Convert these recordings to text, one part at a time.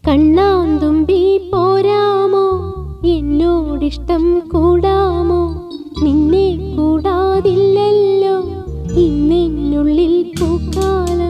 കണ്ണാന്തുമ്പി പോരാമോ, എന്നോടിഷ്ടം കൂടാമോ? നിന്നെ കൂടാതില്ലല്ലോ ഇന്നെന്നുള്ളിൽ പൂക്കാലം.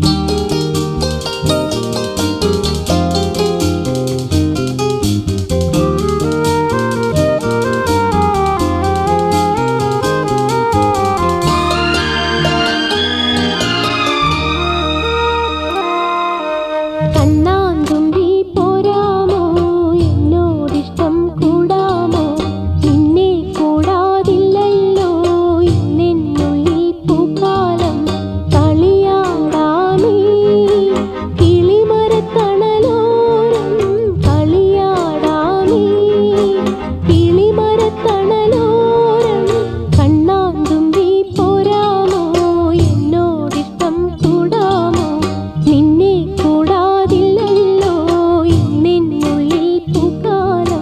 കണ്ണാന്തുമ്പി പോരാമോ, എന്നോടിഷ്ടം കൂടാമോ? നിന്നെ കൂടാതില്ലല്ലോ ഇന്നെന്നുള്ളിൽ പൂക്കാലം. കളിയാടാമീ കിളിമരത്തണലോരം, കളിയാടാമീ കിളിമരത്തണലോരം. കണ്ണാന്തുമ്പി പോരാമോ, എന്നോടിഷ്ടം കൂടാമോ? നിന്നെ കൂടാതില്ലല്ലോ ഇന്നെന്നുള്ളിൽ പൂക്കാലം.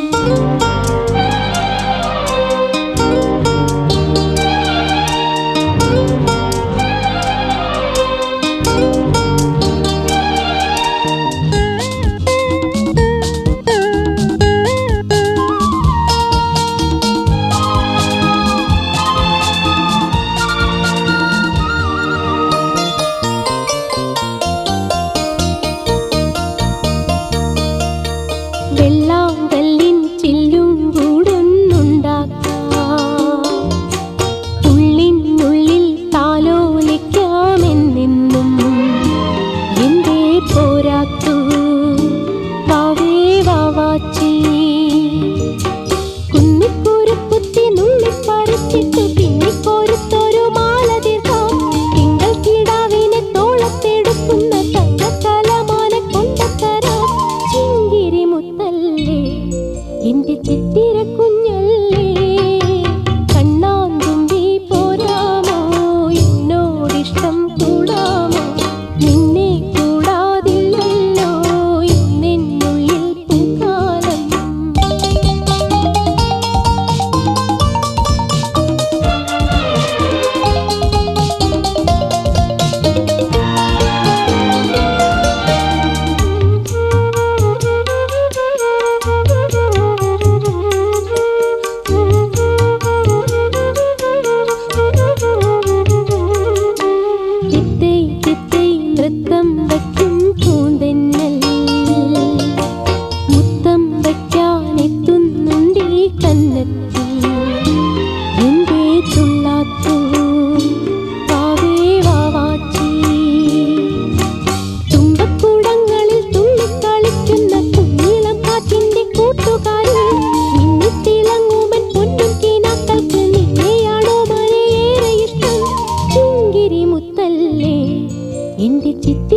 വെള്ളാങ്കല്ലിൻ ചില്ലും കൂടൊന്നുണ്ടാക്കാം, ഉള്ളിനുള്ളിൽ താലോലിക്കാമെന്നെന്നും. എന്തേ പോരാത്തു വാവേ വാവാച്ചി? കുന്നിക്കുരുക്കുത്തി നുള്ളിപ്പറിച്ചിട്ടു പിന്നിക്കൊരുത്തൊരു മാല തീർക്കാം. തിങ്കൾ കിടാവിനെ തോളത്തെടുക്കുന്ന തങ്കക്കലമാനെ കൊണ്ടത്തരാം. ചിങ്കിരി മുത്തല്ലേ എന്റെ ചിത്തിര കുഞ്ഞല്ലേ, കണ്ണാന്തുമ്പി പോരാമോ, എന്നോടിഷ്ടം കൂടാമോ? നിന്നെ കൂടാതില്ലല്ലോ ഇന്നെന്നുള്ളിൽ പൂക്കാലം. ചിത്തൈ ചിത്തൈ നൃത്തം വയ്ക്കും പൂന്തെന്നൽ, മുത്തം വയ്ക്കാനെത്തുന്നുണ്ടീ കന്നത്തിൽ. എന്തേ തുള്ളാത്തു വാവേ വാവാച്ചി? തുമ്പക്കുടങ്ങളിൽ തുള്ളിക്കളിക്കുന്ന കുഞ്ഞിളം കാറ്റിന്റെ കൂട്ടുകാരി, മിന്നിത്തിളങ്ങുമൻ പൊന്നും കിനാക്കൾക്ക് നിന്നെയാണോ മലയേറെ ഇഷ്ടം? ചിങ്കിരി മുത്തല്ലേ എന്റെ ചിത്തി